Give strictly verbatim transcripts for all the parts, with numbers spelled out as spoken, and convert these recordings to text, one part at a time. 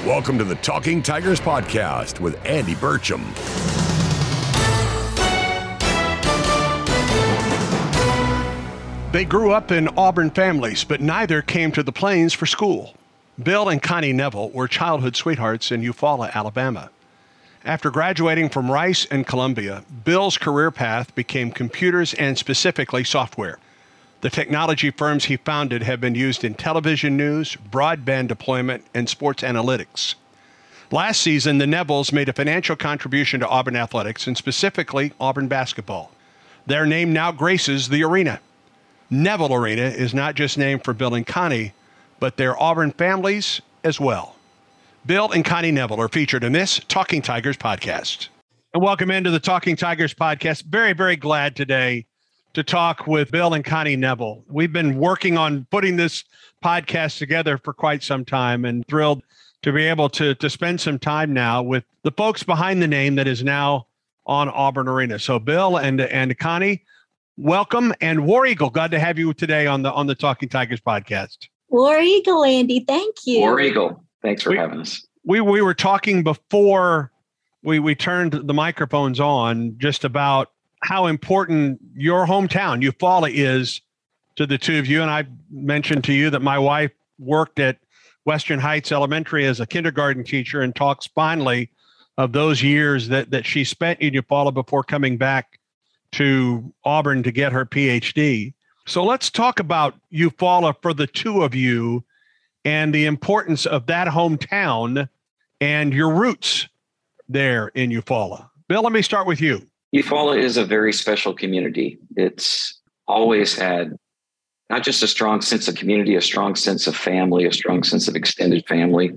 Welcome to the Talking Tigers podcast with Andy Burcham. They grew up in Auburn families, but neither came to the Plains for school. Bill and Connie Neville were childhood sweethearts in Eufaula, Alabama. After graduating from Rice and Columbia, Bill's career path became computers and specifically software. The technology firms he founded have been used in television news, broadband deployment, and sports analytics. Last season, the Nevilles made a financial contribution to Auburn athletics, and specifically Auburn basketball. Their name now graces the arena. Neville Arena is not just named for Bill and Connie, but their Auburn families as well. Bill and Connie Neville are featured in this Talking Tigers podcast. And welcome into the Talking Tigers podcast. Very, very glad today to talk with Bill and Connie Neville. We've been working on putting this podcast together for quite some time and thrilled to be able to, to spend some time now with the folks behind the name that is now on Auburn Arena. So Bill and, and Connie, welcome. And War Eagle, glad to have you today on the on the Talking Tigers podcast. War Eagle, Andy, thank you. War Eagle, thanks for we, having us. We we were talking before we, we turned the microphones on just about how important your hometown, Eufaula, is to the two of you. And I mentioned to you that my wife worked at Western Heights Elementary as a kindergarten teacher and talks fondly of those years that, that she spent in Eufaula before coming back to Auburn to get her P H D. So let's talk about Eufaula for the two of you and the importance of that hometown and your roots there in Eufaula. Bill, let me start with you. Eufaula is a very special community. It's always had not just a strong sense of community, a strong sense of family, a strong sense of extended family.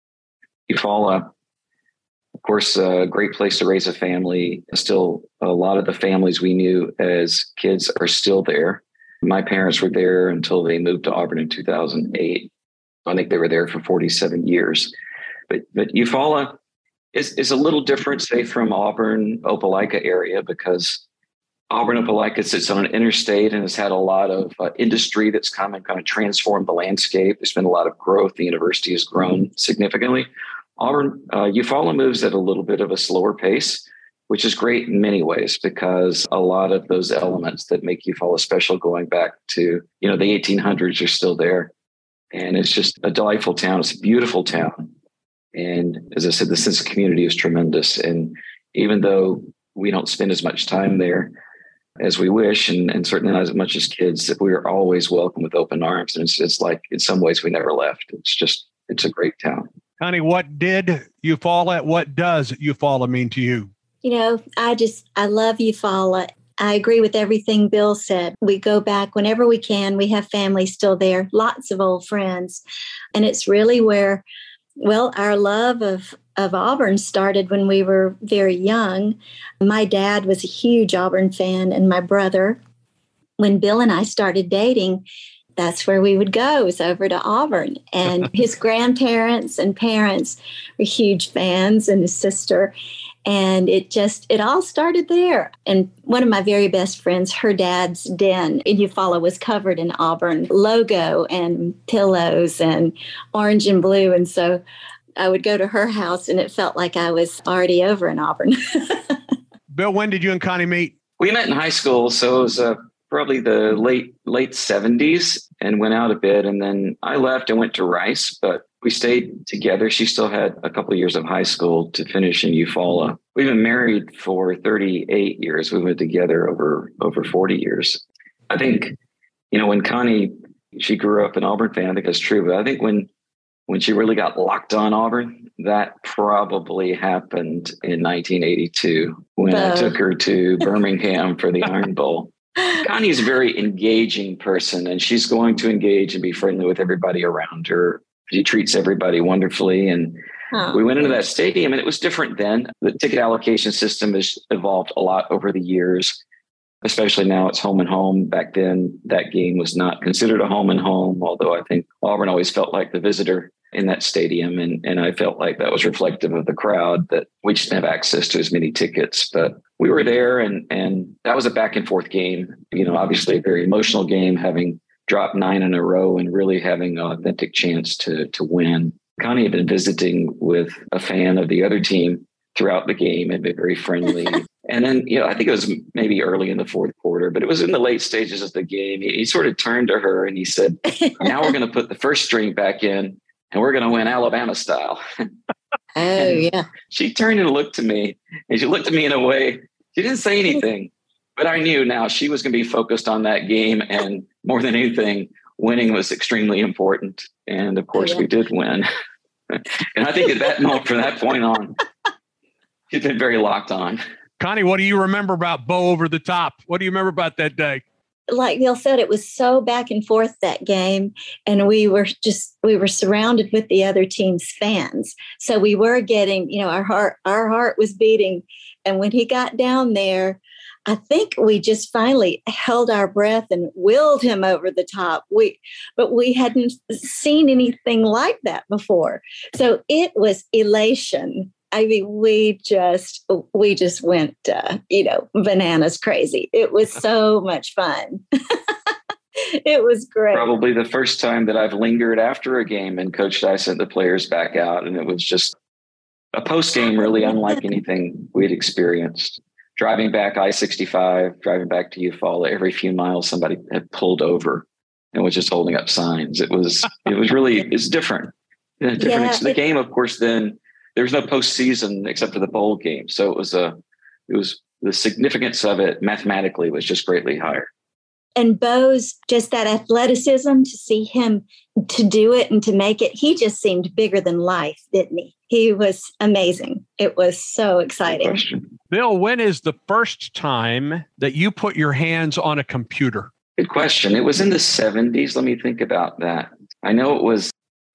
Eufaula, of course, a great place to raise a family. Still, a lot of the families we knew as kids are still there. My parents were there until they moved to Auburn in two thousand eight. I think they were there for forty-seven years. But, but Eufaula is, is a little different, say, from Auburn, Opelika area, because Auburn, Opelika sits on an interstate and has had a lot of uh, industry that's come and kind of transformed the landscape. There's been a lot of growth. The university has grown significantly. Auburn, uh, Eufaula moves at a little bit of a slower pace, which is great in many ways because a lot of those elements that make Eufaula special going back to, you know, the eighteen hundreds are still there. And it's just a delightful town. It's a beautiful town. And as I said, the sense of community is tremendous. And even though we don't spend as much time there as we wish, and, and certainly not as much as kids, that we are always welcome with open arms. And it's, it's like, in some ways, we never left. It's just, it's a great town. Connie, what did Eufaula, what does Eufaula mean to you? You know, I just, I love Eufaula. I agree with everything Bill said. We go back whenever we can. We have family still there, lots of old friends. And it's really where, well, our love of, of Auburn started when we were very young. My dad was a huge Auburn fan, and my brother, when Bill and I started dating, that's where we would go, was over to Auburn. And his grandparents and parents were huge fans, and his sister. And it just, it all started there. And one of my very best friends, her dad's den in Eufaula was covered in Auburn logo and pillows and orange and blue. And so I would go to her house and it felt like I was already over in Auburn. Bill, when did you and Connie meet? We met in high school. So it was uh, probably the late, late seventies and went out a bit. And then I left and went to Rice, but we stayed together. She still had a couple of years of high school to finish in Eufaula. We've been married for thirty-eight years. We've been together over, over forty years. I think, you know, when Connie, she grew up an Auburn fan, I think that's true. But I think when, when she really got locked on Auburn, that probably happened in nineteen eighty-two when uh. I took her to Birmingham for the Iron Bowl. Connie is a very engaging person, and she's going to engage and be friendly with everybody around her. She treats everybody wonderfully. And oh. we went into that stadium, and it was different then. The ticket allocation system has evolved a lot over the years, especially now it's home and home. Back then, that game was not considered a home and home, although I think Auburn always felt like the visitor in that stadium. And, and I felt like that was reflective of the crowd, that we just didn't have access to as many tickets. But we were there, and, and that was a back and forth game. You know, obviously a very emotional game, having dropped nine in a row and really having an authentic chance to to win. Connie had been visiting with a fan of the other team throughout the game and been very friendly. And then, you know, I think it was maybe early in the fourth quarter, but it was in the late stages of the game. He, he sort of turned to her and he said, now we're going to put the first string back in and we're going to win Alabama style. Oh, yeah. She turned and looked to me, and she looked at me in a way, she didn't say anything, but I knew now she was going to be focused on that game. And more than anything, winning was extremely important. And of course, oh, yeah. we did win. And I think at that moment, from that point on, she's been very locked on. Connie, what do you remember about Bo Over the Top? What do you remember about that day? Like Bill said, it was so back and forth that game. And we were just, we were surrounded with the other team's fans. So we were getting, you know, our heart, our heart was beating. And when he got down there, I think we just finally held our breath and willed him over the top. We, but we hadn't seen anything like that before. So it was elation. I mean, we just, we just went, uh, you know, bananas crazy. It was so much fun. It was great. Probably the first time that I've lingered after a game and Coach Dye sent the players back out. And it was just a post game really unlike anything we'd experienced. Driving back I sixty-five, driving back to Eufaula, every few miles, somebody had pulled over and was just holding up signs. It was, it was really, it's different. different yeah, the it, game, of course, then, there was no postseason except for the bowl game. So it was a, it was the significance of it mathematically was just greatly higher. And Bo's just that athleticism to see him to do it and to make it. He just seemed bigger than life, didn't he? He was amazing. It was so exciting. Bill, when is the first time that you put your hands on a computer? Good question. It was in the seventies. Let me think about that. I know it was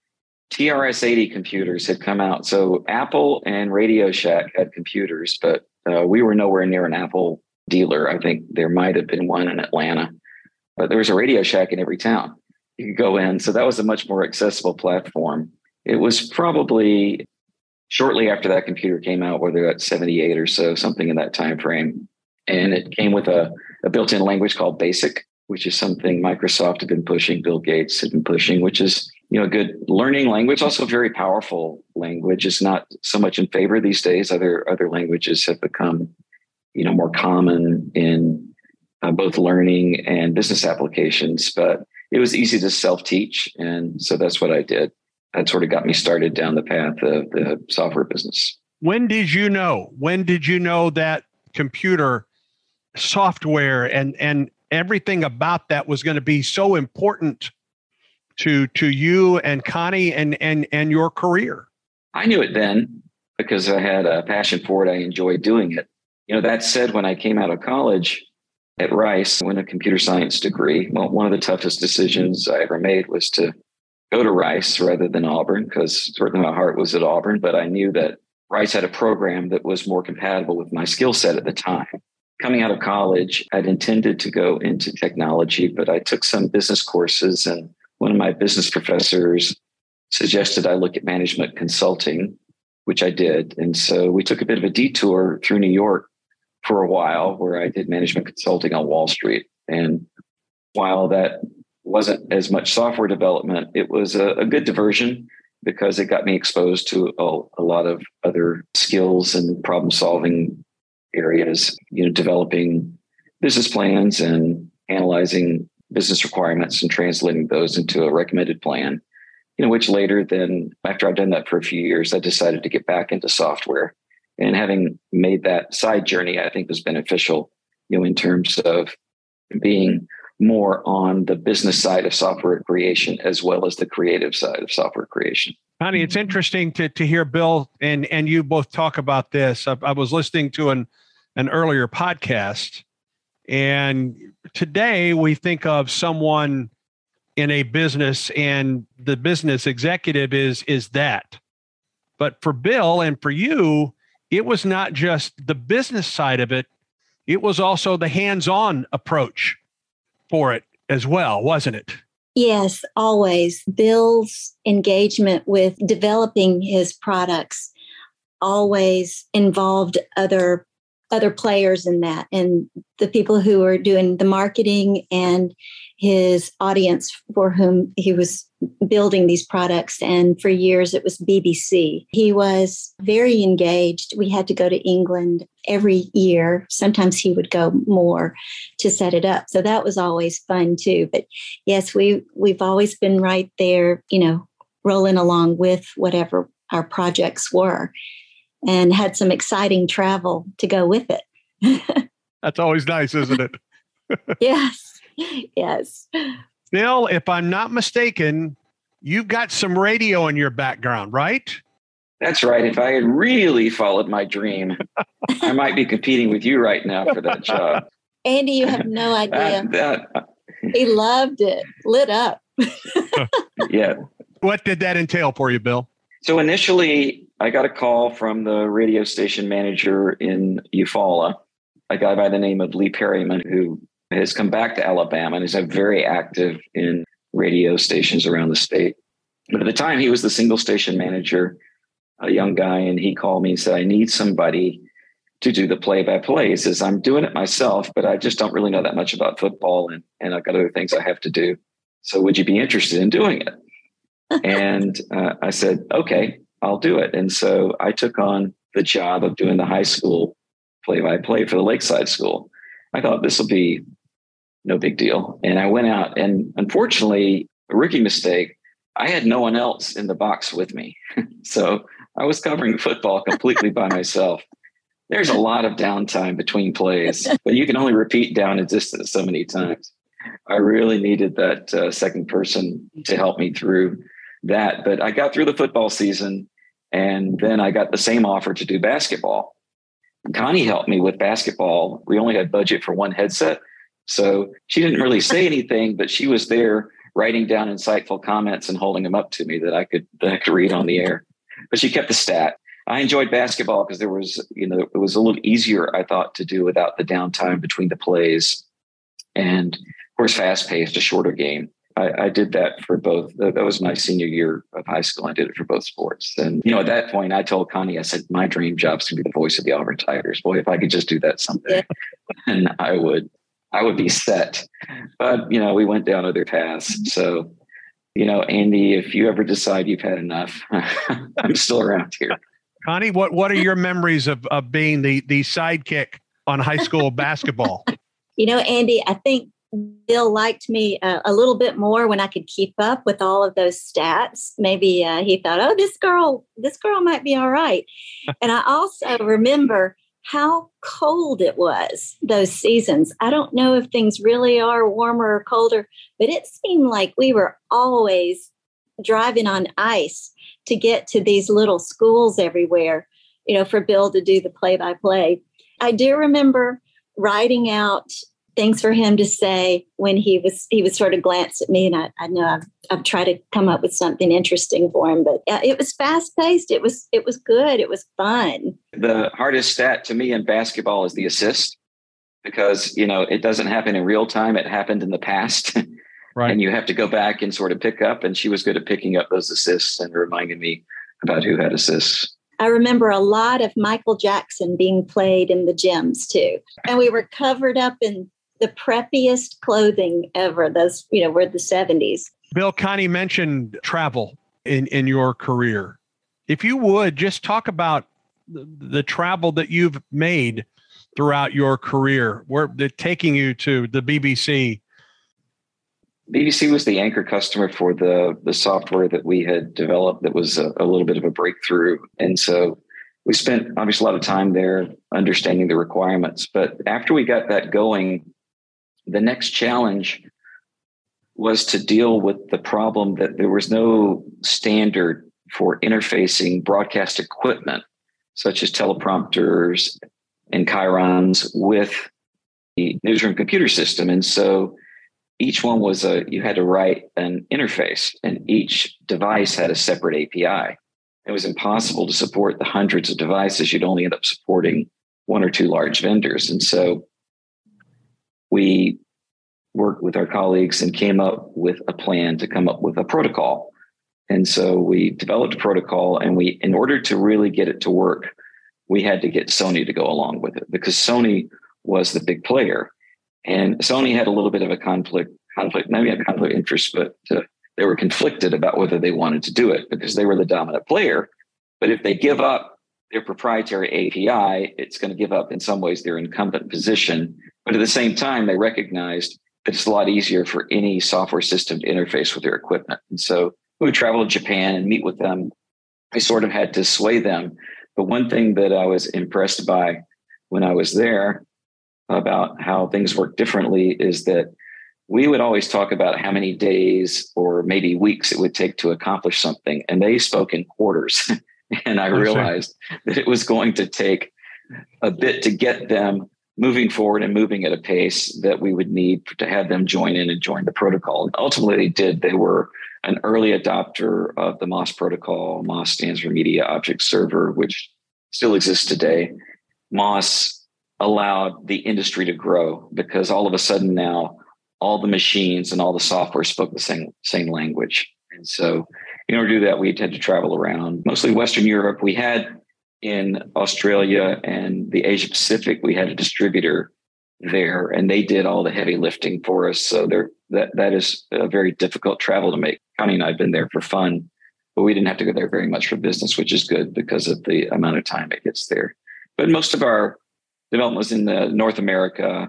T R S eighty computers had come out. So Apple and Radio Shack had computers, but uh, we were nowhere near an Apple dealer. I think there might have been one in Atlanta, but there was a Radio Shack in every town. You could go in. So that was a much more accessible platform. It was probably shortly after that computer came out, whether at seventy-eight or so, something in that time frame. And it came with a, a built-in language called BASIC, which is something Microsoft had been pushing, Bill Gates had been pushing, which is, you know, a good learning language, also a very powerful language. It's not so much in favor these days. Other other languages have become, you know, more common in uh, both learning and business applications, but it was easy to self-teach. And so that's what I did. That sort of got me started down the path of the software business. When did you know? When did you know that computer software and, and everything about that was going to be so important to to you and Connie and and and your career? I knew it then because I had a passion for it. I enjoyed doing it. You know, that said, when I came out of college at Rice, I went a computer science degree. Well, one of the toughest decisions I ever made was to go to Rice rather than Auburn, because certainly my heart was at Auburn, but I knew that Rice had a program that was more compatible with my skill set at the time. Coming out of college, I'd intended to go into technology, but I took some business courses, and one of my business professors suggested I look at management consulting, which I did. And so we took a bit of a detour through New York for a while, where I did management consulting on Wall Street. And while that wasn't as much software development, it was a, a good diversion because it got me exposed to a, a lot of other skills and problem solving areas, you know, developing business plans and analyzing business requirements and translating those into a recommended plan, you know, which later then, after I've done that for a few years, I decided to get back into software. And having made that side journey, I think was beneficial, you know, in terms of being more on the business side of software creation as well as the creative side of software creation. Connie, it's interesting to to hear Bill and and you both talk about this. I, I was listening to an an earlier podcast, and today we think of someone in a business, and the business executive is is that. But for Bill and for you, it was not just the business side of it; it was also the hands-on approach for it as well, wasn't it? Yes, always. Bill's engagement with developing his products always involved other other players in that, and the people who were doing the marketing and his audience for whom he was building these products. And for years, it was B B C. He was very engaged. We had to go to England every year. Sometimes he would go more to set it up. So that was always fun too. But yes, we, we've always been right there, you know, rolling along with whatever our projects were, and had some exciting travel to go with it. That's always nice, isn't it? Yes. Yes. Bill, if I'm not mistaken, you've got some radio in your background, right? That's right. If I had really followed my dream, I might be competing with you right now for that job. Andy, you have no idea. that, that, he loved it. Lit up. Yeah. What did that entail for you, Bill? So initially, I got a call from the radio station manager in Eufaula, a guy by the name of Lee Perryman, who has come back to Alabama and is very active in radio stations around the state. But at the time, he was the single station manager, a young guy, and he called me and said, I need somebody to do the play-by-play. He says, I'm doing it myself, but I just don't really know that much about football, and, and I've got other things I have to do. So would you be interested in doing it? And uh, I said, okay, I'll do it. And so I took on the job of doing the high school play-by-play for the Lakeside School. I thought this will be no big deal. And I went out, and unfortunately, a rookie mistake, I had no one else in the box with me. So I was covering football completely by myself. There's a lot of downtime between plays, but you can only repeat down and distance so many times. I really needed that uh, second person to help me through that. But I got through the football season, and then I got the same offer to do basketball. Connie helped me with basketball. We only had budget for one headset. So she didn't really say anything, but she was there writing down insightful comments and holding them up to me that I could that I could read on the air. But she kept the stat. I enjoyed basketball because there was, you know, it was a little easier, I thought, to do without the downtime between the plays. And of course, fast paced, a shorter game. I, I did that for both. That was my senior year of high school. I did it for both sports. And, you know, at that point, I told Connie, I said, my dream job is to be the voice of the Auburn Tigers. Boy, if I could just do that someday, yeah. And I would. I would be set. But, you know, we went down other paths. So, you know, Andy, if you ever decide you've had enough, I'm still around here. Connie, what, what are your memories of, of being the, the sidekick on high school basketball? You know, Andy, I think Bill liked me uh, a little bit more when I could keep up with all of those stats. Maybe uh, he thought, oh, this girl, this girl might be all right. And I also remember how cold it was those seasons. I don't know if things really are warmer or colder, but it seemed like we were always driving on ice to get to these little schools everywhere, you know, for Bill to do the play-by-play. I do remember writing out things for him to say when he was he would sort of glance at me, and I, I know I've, I've tried to come up with something interesting for him, but uh, it was fast paced. It was it was good. It was fun. The hardest stat to me in basketball is the assist, because, you know, it doesn't happen in real time. It happened in the past. Right. And you have to go back and sort of pick up. And she was good at picking up those assists and reminding me about who had assists. I remember a lot of Michael Jackson being played in the gyms too. And we were covered up in the preppiest clothing ever. Those, you know, were the seventies. Bill, Connie mentioned travel in, in your career. If you would just talk about the, the travel that you've made throughout your career, where they're taking you to the B B C. B B C was the anchor customer for the, the software that we had developed that was a, a little bit of a breakthrough. And so we spent obviously a lot of time there understanding the requirements. But after we got that going, the next challenge was to deal with the problem that there was no standard for interfacing broadcast equipment, such as teleprompters and chyrons, with the newsroom computer system. And so each one was a, you had to write an interface, and each device had a separate A P I. It was impossible to support the hundreds of devices. You'd only end up supporting one or two large vendors. And so we worked with our colleagues and came up with a plan to come up with a protocol. And so we developed a protocol, and we, in order to really get it to work, we had to get Sony to go along with it because Sony was the big player. And Sony had a little bit of a conflict, conflict, maybe a conflict of interest, but uh, they were conflicted about whether they wanted to do it because they were the dominant player. But if they give up their proprietary A P I, it's going to give up in some ways their incumbent position. But at the same time, they recognized that it's a lot easier for any software system to interface with their equipment. And so we would travel to Japan and meet with them. I sort of had to sway them. But one thing that I was impressed by when I was there about how things work differently is that we would always talk about how many days or maybe weeks it would take to accomplish something. And they spoke in quarters. And I realized that it was going to take a bit to get them moving forward and moving at a pace that we would need to have them join in and join the protocol. And ultimately they did. They were an early adopter of the MOS protocol. MOS stands for Media Object Server, which still exists today. MOS allowed the industry to grow because all of a sudden now all the machines and all the software spoke the same, same language. And so in order to do that, we had to travel around mostly Western Europe. We had in Australia and the Asia Pacific, we had a distributor there and they did all the heavy lifting for us. So there, that, that is a very difficult travel to make. Connie and I have been there for fun, but we didn't have to go there very much for business, which is good because of the amount of time it gets there. But most of our development was in the North America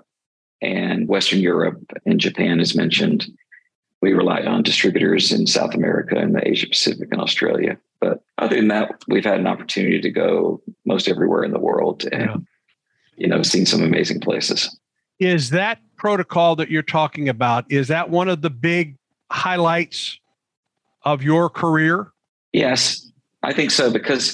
and Western Europe and Japan, as mentioned. We relied on distributors in South America and the Asia Pacific and Australia. But other than that, we've had an opportunity to go most everywhere in the world and, yeah. you know, seen some amazing places. Is that protocol that you're talking about, is that one of the big highlights of your career? Yes, I think so, because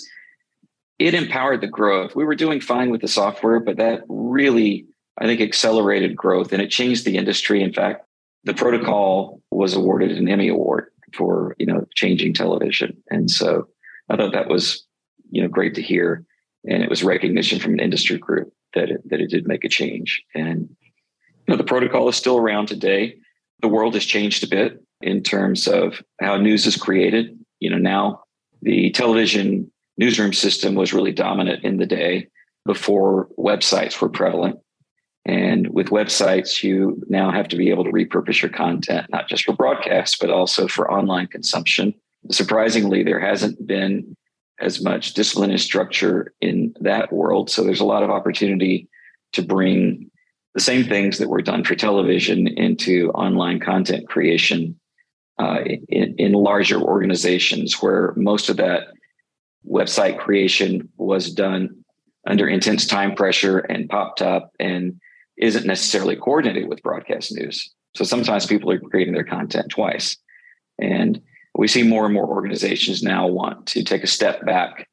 it empowered the growth. We were doing fine with the software, but that really, I think, accelerated growth and it changed the industry. In fact, the protocol was awarded an Emmy Award for, you know, changing television. And so I thought that was, you know, great to hear. And it was recognition from an industry group that it, that it did make a change. And, you know, the protocol is still around today. The world has changed a bit in terms of how news is created. You know, now the television newsroom system was really dominant in the day before websites were prevalent. And with websites, you now have to be able to repurpose your content, not just for broadcast, but also for online consumption. Surprisingly, there hasn't been as much discipline and structure in that world. So there's a lot of opportunity to bring the same things that were done for television into online content creation uh, in, in larger organizations where most of that website creation was done under intense time pressure and popped up and isn't necessarily coordinated with broadcast news. So sometimes people are creating their content twice. And we see more and more organizations now want to take a step back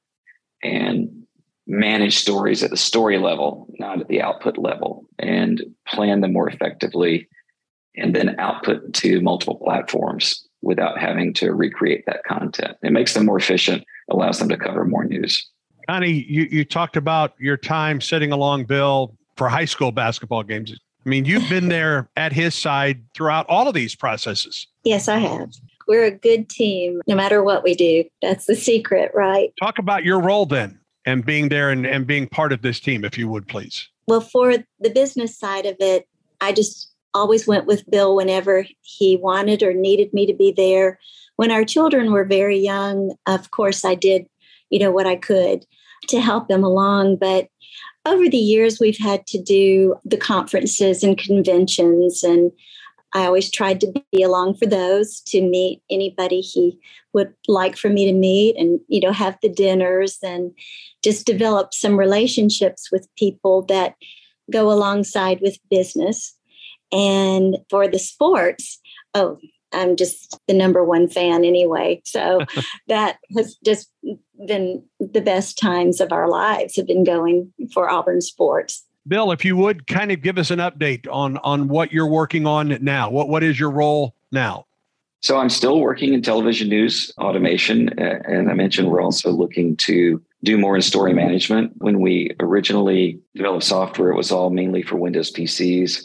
and manage stories at the story level, not at the output level, and plan them more effectively, and then output to multiple platforms without having to recreate that content. It makes them more efficient, allows them to cover more news. Connie, you, you talked about your time sitting along Bill for high school basketball games. I mean, you've been there at his side throughout all of these processes. Yes, I have. We're a good team, no matter what we do. That's the secret, right? Talk about your role then and being there and, and being part of this team, if you would, please. Well, for the business side of it, I just always went with Bill whenever he wanted or needed me to be there. When our children were very young, of course, I did, you know, what I could to help them along. But over the years, we've had to do the conferences and conventions, and I always tried to be along for those, to meet anybody he would like for me to meet, and, you know, have the dinners and just develop some relationships with people that go alongside with business. And for the sports, oh, I'm just the number one fan anyway. So that has just been the best times of our lives have been going for Auburn sports. Bill, if you would kind of give us an update on, on what you're working on now. What What is your role now? So I'm still working in television news automation. And I mentioned we're also looking to do more in story management. When we originally developed software, it was all mainly for Windows P Cs.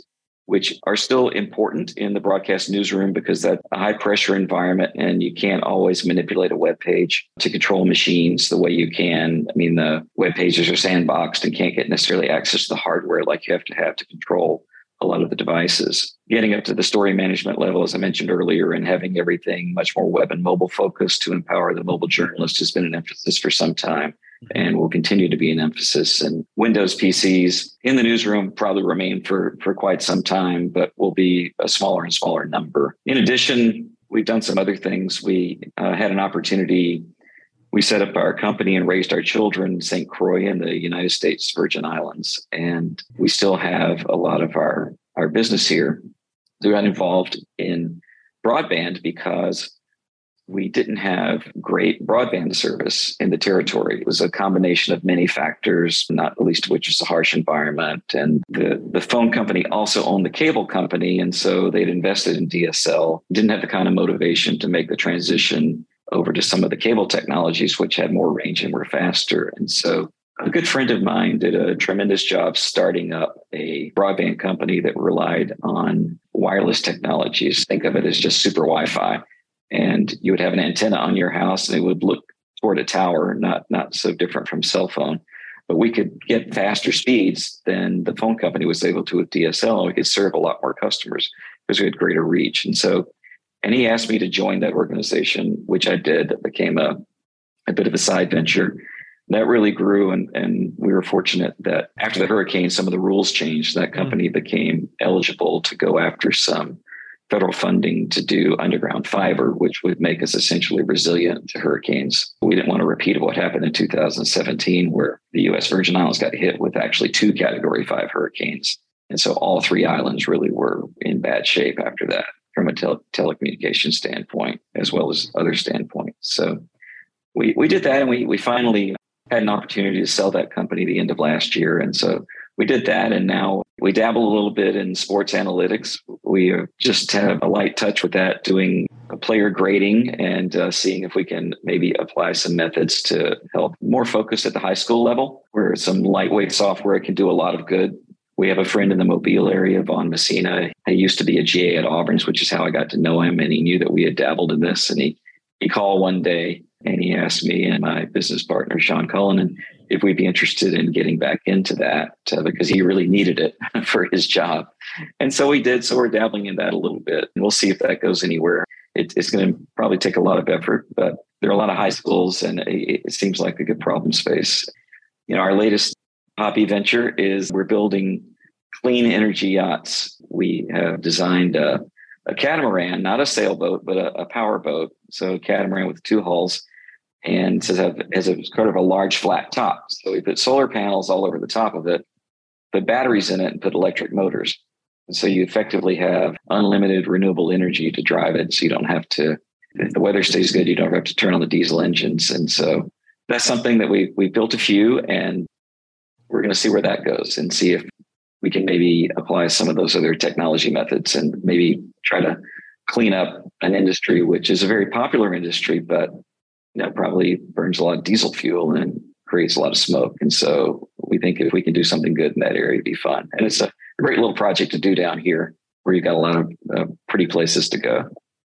which are still important in the broadcast newsroom because that's a high pressure environment and you can't always manipulate a web page to control machines the way you can. I mean, the web pages are sandboxed and can't get necessarily access to the hardware like you have to have to control a lot of the devices. Getting up to the story management level, as I mentioned earlier, and having everything much more web and mobile focused to empower the mobile journalist has been an emphasis for some time and will continue to be an emphasis. And Windows P Cs in the newsroom probably remain for, for quite some time, but will be a smaller and smaller number. In addition, we've done some other things. We uh, had an opportunity. We set up our company and raised our children in Saint Croix in the United States Virgin Islands. And we still have a lot of our, our business here. We got involved in broadband because we didn't have great broadband service in the territory. It was a combination of many factors, not the least of which is the harsh environment. And the, the phone company also owned the cable company. And so they'd invested in D S L, didn't have the kind of motivation to make the transition over to some of the cable technologies, which had more range and were faster. And so a good friend of mine did a tremendous job starting up a broadband company that relied on wireless technologies. Think of it as just super Wi-Fi. And you would have an antenna on your house and it would look toward a tower, not, not so different from cell phone. But we could get faster speeds than the phone company was able to with D S L. We could serve a lot more customers because we had greater reach. And so, and he asked me to join that organization, which I did. That became a, a bit of a side venture. That really grew. And, and we were fortunate that after the hurricane, some of the rules changed. That company mm. became eligible to go after some federal funding to do underground fiber, which would make us essentially resilient to hurricanes. We didn't want to repeat what happened in two thousand seventeen, where the U S Virgin Islands got hit with actually two category five hurricanes. And so all three islands really were in bad shape after that from a tele- telecommunications standpoint, as well as other standpoints. So we, we did that, and we, we finally had an opportunity to sell that company the end of last year. And so we did that, and now we dabble a little bit in sports analytics. We just have a light touch with that, doing a player grading and uh, seeing if we can maybe apply some methods to help more focus at the high school level, where some lightweight software can do a lot of good. We have a friend in the Mobile area, Vaughn Messina. He used to be a G A at Auburn's, which is how I got to know him. And he knew that we had dabbled in this. And he, he called one day and he asked me and my business partner, Sean Cullinan, if we'd be interested in getting back into that uh, because he really needed it for his job. And so we did. So we're dabbling in that a little bit, and we'll see if that goes anywhere. It, it's going to probably take a lot of effort, but there are a lot of high schools, and it, it seems like a good problem space. You know, our latest hobby venture is we're building clean energy yachts. We have designed a, a catamaran, not a sailboat, but a, a power boat. So a catamaran with two hulls. And has a, has a kind of a large flat top. So we put solar panels all over the top of it, put batteries in it, and put electric motors. And so you effectively have unlimited renewable energy to drive it. So you don't have to, if the weather stays good, you don't have to turn on the diesel engines. And so that's something that we we built a few, and we're going to see where that goes and see if we can maybe apply some of those other technology methods and maybe try to clean up an industry, which is a very popular industry, but you know, probably burns a lot of diesel fuel and creates a lot of smoke. And so we think if we can do something good in that area, it'd be fun. And it's a great little project to do down here where you've got a lot of uh, pretty places to go.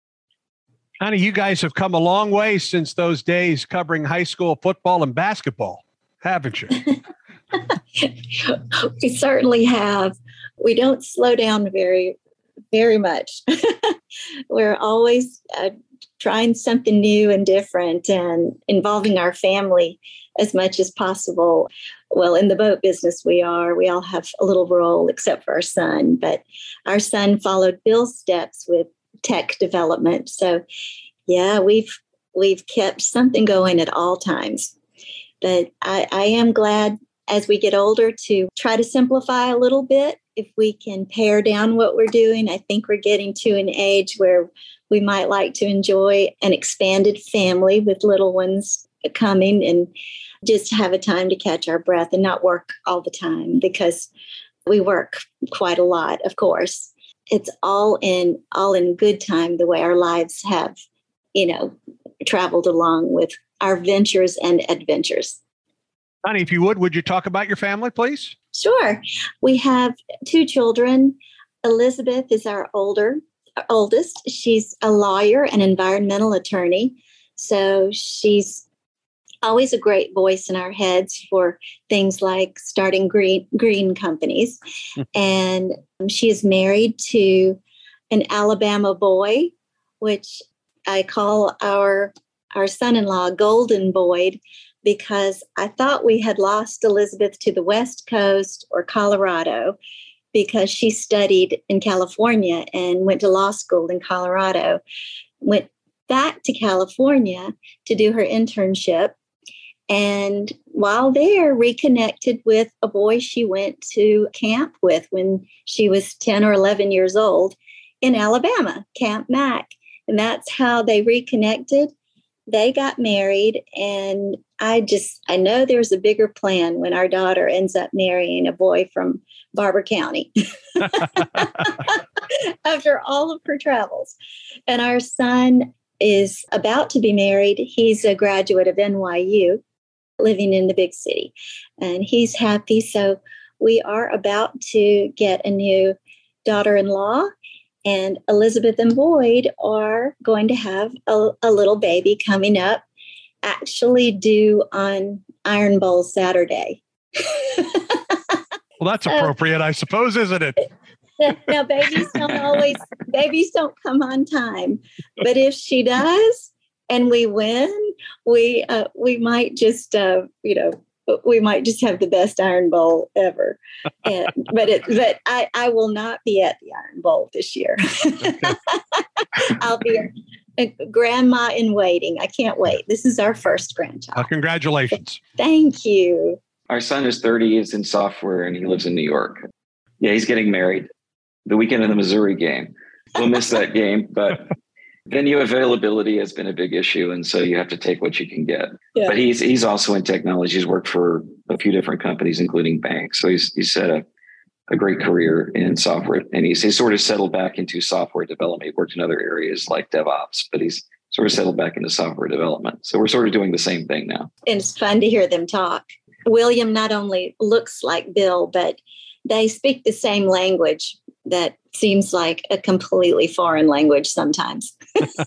Connie, you guys have come a long way since those days covering high school football and basketball, haven't you? We certainly have. We don't slow down very, very much. We're always uh, trying something new and different and involving our family as much as possible. Well, in the boat business, we are. We all have a little role except for our son. But our son followed Bill's steps with tech development. So, yeah, we've we've kept something going at all times. But I, I am glad as we get older to try to simplify a little bit. If we can pare down what we're doing, I think we're getting to an age where we might like to enjoy an expanded family with little ones coming and just have a time to catch our breath and not work all the time, because we work quite a lot, of course. It's all in all in good time, the way our lives have, you know, traveled along with our ventures and adventures. Connie, if you would, would you talk about your family, please? Sure. We have two children. Elizabeth is our older, our oldest. She's a lawyer and environmental attorney. So she's always a great voice in our heads for things like starting green green companies. And she is married to an Alabama boy, which I call our our son-in-law Golden Boyd, because I thought we had lost Elizabeth to the West Coast or Colorado, because she studied in California and went to law school in Colorado, went back to California to do her internship. And while there, reconnected with a boy she went to camp with when she was ten or eleven years old in Alabama, Camp Mac. And that's how they reconnected. They got married. And I just, I know there's a bigger plan when our daughter ends up marrying a boy from Barber County after all of her travels. And our son is about to be married. He's a graduate of N Y U, living in the big city, and he's happy. So we are about to get a new daughter-in-law, and Elizabeth and Boyd are going to have a, a little baby coming up, actually due on Iron Bowl Saturday. Well, that's appropriate, I suppose, isn't it? Now, babies don't always, babies don't come on time, but if she does and we win, we uh, we might just, uh, you know, we might just have the best Iron Bowl ever. And, but it, but I, I will not be at the Iron Bowl this year. I'll be a, a grandma in waiting. I can't wait. This is our first grandchild. Uh, congratulations. Thank you. Our son is thirty, is in software, and he lives in New York. Yeah, he's getting married the weekend of the Missouri game. We'll miss that game, but venue availability has been a big issue, and so you have to take what you can get. Yeah. But he's he's also in technology. He's worked for a few different companies, including banks. So he's he's had a, a great career in software, and he's, he's sort of settled back into software development. He worked in other areas like DevOps, but he's sort of settled back into software development. So we're sort of doing the same thing now. And it's fun to hear them talk. William not only looks like Bill, but they speak the same language that seems like a completely foreign language sometimes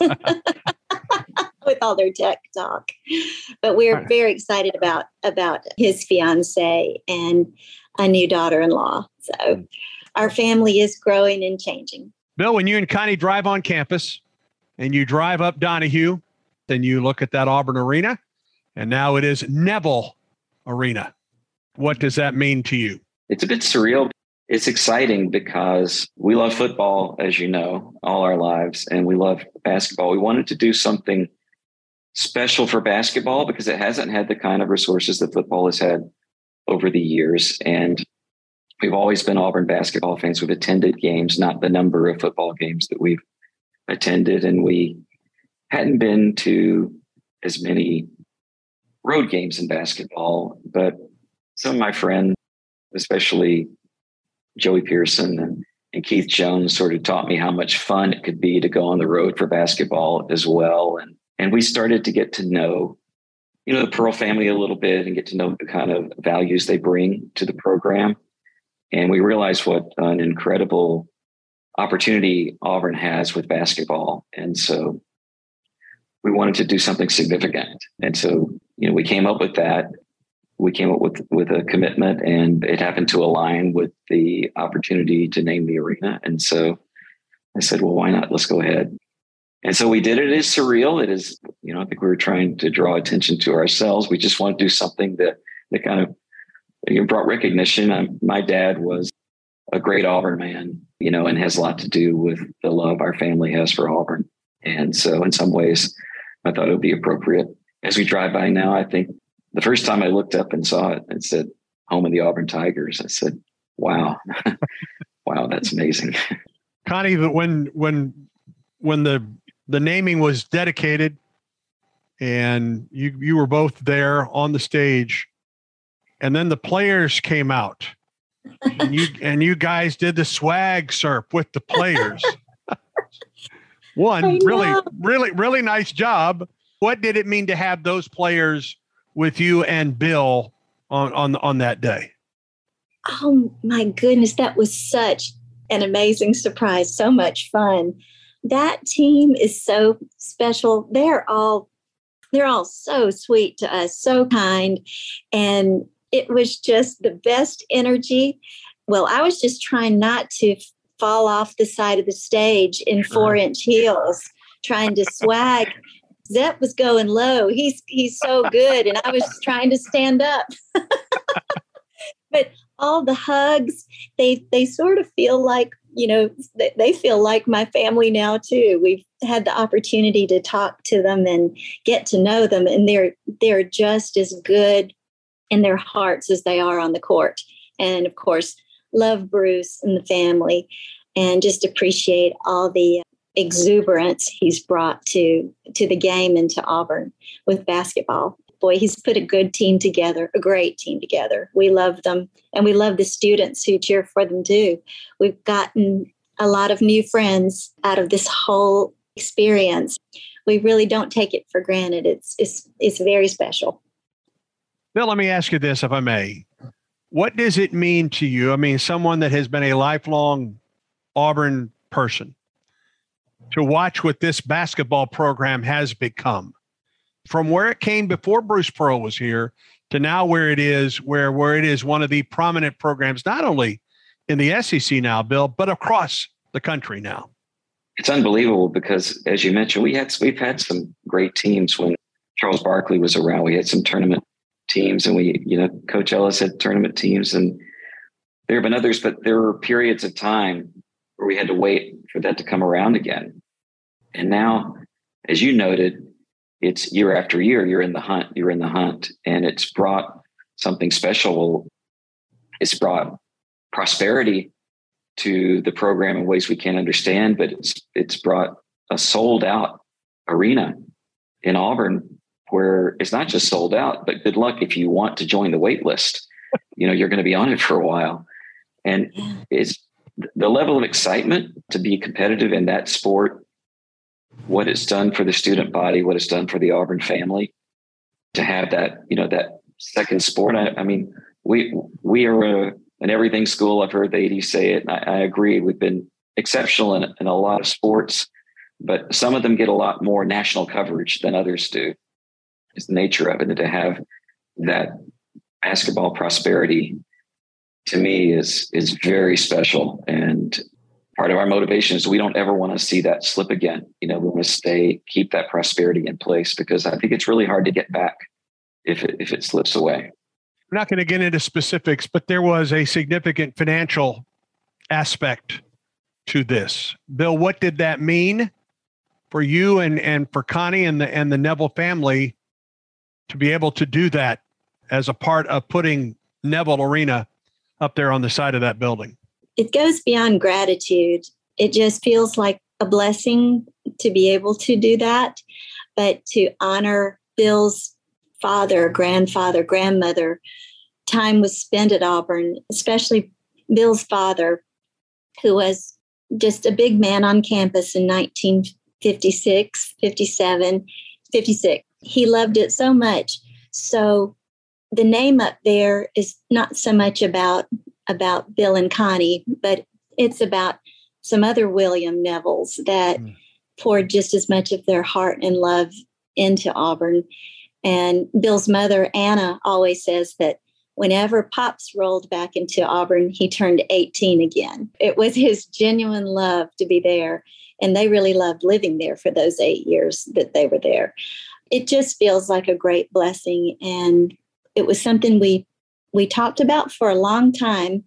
with all their tech talk. But we're very excited about, about his fiance and a new daughter-in-law. So our family is growing and changing. Bill, when you and Connie drive on campus and you drive up Donahue, then you look at that Auburn Arena, and now it is Neville Arena. What does that mean to you? It's a bit surreal. It's exciting because we love football, as you know, all our lives, and we love basketball. We wanted to do something special for basketball because it hasn't had the kind of resources that football has had over the years. And we've always been Auburn basketball fans. We've attended games, not the number of football games that we've attended. And we hadn't been to as many road games in basketball, but some of my friends, especially Joey Pearson and, and Keith Jones, sort of taught me how much fun it could be to go on the road for basketball as well. And, and we started to get to know, you know, the Pearl family a little bit and get to know the kind of values they bring to the program. And we realized what an incredible opportunity Auburn has with basketball. And so we wanted to do something significant. And so, you know, we came up with that. We came up with, with a commitment, and it happened to align with the opportunity to name the arena. And so I said, well, why not? Let's go ahead. And so we did it. It is surreal. It is, you know, I think we were trying to draw attention to ourselves. We just want to do something that, that kind of, you know, brought recognition. I, my dad was a great Auburn man, you know, and has a lot to do with the love our family has for Auburn. And so in some ways, I thought it would be appropriate. As we drive by now, I think the first time I looked up and saw it, it said, home of the Auburn Tigers. I said, wow, wow, that's amazing. Connie, when, when, when the, the naming was dedicated and you, you were both there on the stage, and then the players came out and you, and you guys did the swag surf with the players. One really, really, really nice job. What did it mean to have those players with you and Bill on, on, on that day? Oh my goodness. That was such an amazing surprise, so much fun. That team is so special. They're all they're all so sweet to us, so kind. And it was just the best energy. Well, I was just trying not to fall off the side of the stage in Sure. four inch heels, trying to swag. Zepp was going low. He's he's so good. And I was just trying to stand up. But all the hugs, they they sort of feel like, you know, they, they feel like my family now too. We've had the opportunity to talk to them and get to know them. And they're they're just as good in their hearts as they are on the court. And of course, love Bruce and the family and just appreciate all the exuberance he's brought to to the game and to Auburn with basketball. Boy, he's put a good team together, a great team together. We love them, and we love the students who cheer for them too. We've gotten a lot of new friends out of this whole experience. We really don't take it for granted. It's it's it's very special. Bill, let me ask you this, if I may. What does it mean to you? I mean, someone that has been a lifelong Auburn person, to watch what this basketball program has become, from where it came before Bruce Pearl was here to now where it is, where, where it is one of the prominent programs, not only in the S E C now, Bill, but across the country now. It's unbelievable because, as you mentioned, we had we've had some great teams when Charles Barkley was around. We had some tournament teams, and we, you know, Coach Ellis had tournament teams, and there have been others, but there were periods of time where we had to wait for that to come around again. And now, as you noted, it's year after year, you're in the hunt, you're in the hunt, and it's brought something special. It's brought prosperity to the program in ways we can't understand, but it's it's brought a sold out arena in Auburn where it's not just sold out, but good luck if you want to join the wait list. You know, you're going to be on it for a while. And it's the level of excitement to be competitive in that sport, what it's done for the student body, what it's done for the Auburn family, to have that, you know, that second sport. I, I mean, we we are a, an everything school. I've heard the eighties say it, and I, I agree. We've been exceptional in, in a lot of sports, but some of them get a lot more national coverage than others do. It's the nature of it. And to have that basketball prosperity, to me, is is very special. And part of our motivation is we don't ever want to see that slip again. You know, we want to stay, keep that prosperity in place, because I think it's really hard to get back if it, if it slips away. We're not going to get into specifics, but there was a significant financial aspect to this. Bill, what did that mean for you and, and for Connie and the and the Neville family to be able to do that as a part of putting Neville Arena up there on the side of that building? It goes beyond gratitude. It just feels like a blessing to be able to do that, but to honor Bill's father, grandfather, grandmother. Time was spent at Auburn, especially Bill's father, who was just a big man on campus in nineteen fifty-six, fifty-seven, fifty-six. He loved it so much. So the name up there is not so much about, about Bill and Connie, but it's about some other William Nevilles that mm. poured just as much of their heart and love into Auburn. And Bill's mother, Anna, always says that whenever Pops rolled back into Auburn, he turned eighteen again. It was his genuine love to be there. And they really loved living there for those eight years that they were there. It just feels like a great blessing. And it was something we we talked about for a long time.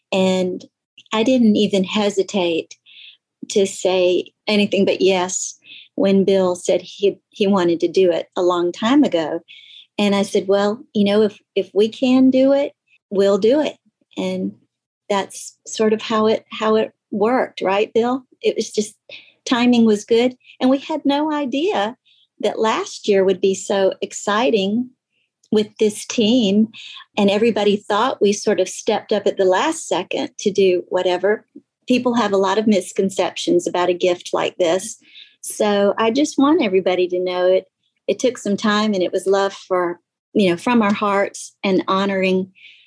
And I didn't even hesitate to say anything but yes when Bill said he he wanted to do it a long time ago. And I said, well, you know, if if we can do it, we'll do it. And that's sort of how it how it worked, right, Bill? It was just timing was good. And we had no idea that last year would be so exciting with this team. And everybody thought we sort of stepped up at the last second to do whatever. People have a lot of misconceptions about a gift like this. So I just want everybody to know it. It took some time, and it was love for, you know, from our hearts and honoring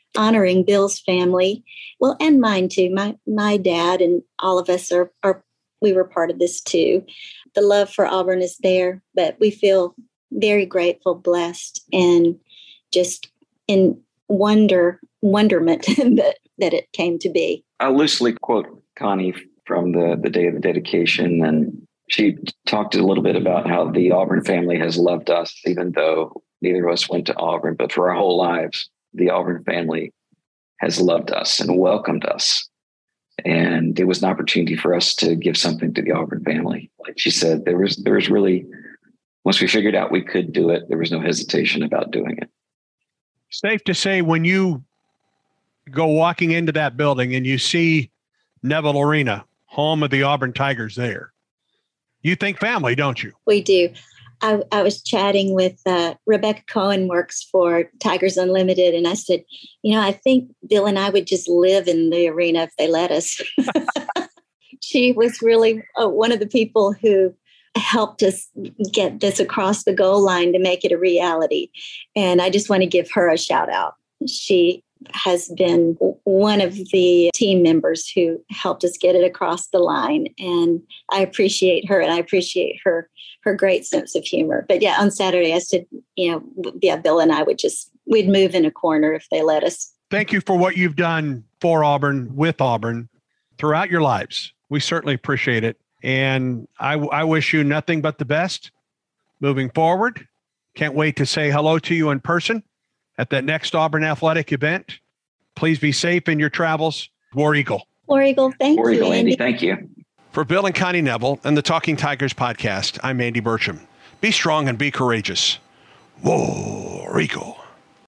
honoring Bill's family, well, and mine too. My my dad and all of us are, are we were part of this too. The love for Auburn is there, but we feel very grateful, blessed, and just in wonder, wonderment that, that it came to be. I'll loosely quote Connie from the, the day of the dedication, and she talked a little bit about how the Auburn family has loved us, even though neither of us went to Auburn, but for our whole lives, the Auburn family has loved us and welcomed us. And it was an opportunity for us to give something to the Auburn family. Like she said, there was there was really, once we figured out we could do it, there was no hesitation about doing it. Safe to say, when you go walking into that building and you see Neville Arena, home of the Auburn Tigers there, you think family, don't you? We do. I, I was chatting with uh, Rebecca Cohen, works for Tigers Unlimited, and I said, you know, I think Bill and I would just live in the arena if they let us. She was really uh, one of the people who helped us get this across the goal line to make it a reality. And I just want to give her a shout out. She has been one of the team members who helped us get it across the line. And I appreciate her, and I appreciate her her great sense of humor. But yeah, on Saturday, I said, you know, yeah, Bill and I would just, we'd move in a corner if they let us. Thank you for what you've done for Auburn, with Auburn, throughout your lives. We certainly appreciate it. And I, I wish you nothing but the best moving forward. Can't wait to say hello to you in person at that next Auburn athletic event. Please be safe in your travels. War Eagle. War Eagle, thank War you, Eagle, Andy. Andy. Thank you. For Bill and Connie Neville and the Talking Tigers podcast, I'm Andy Burcham. Be strong and be courageous. War Eagle.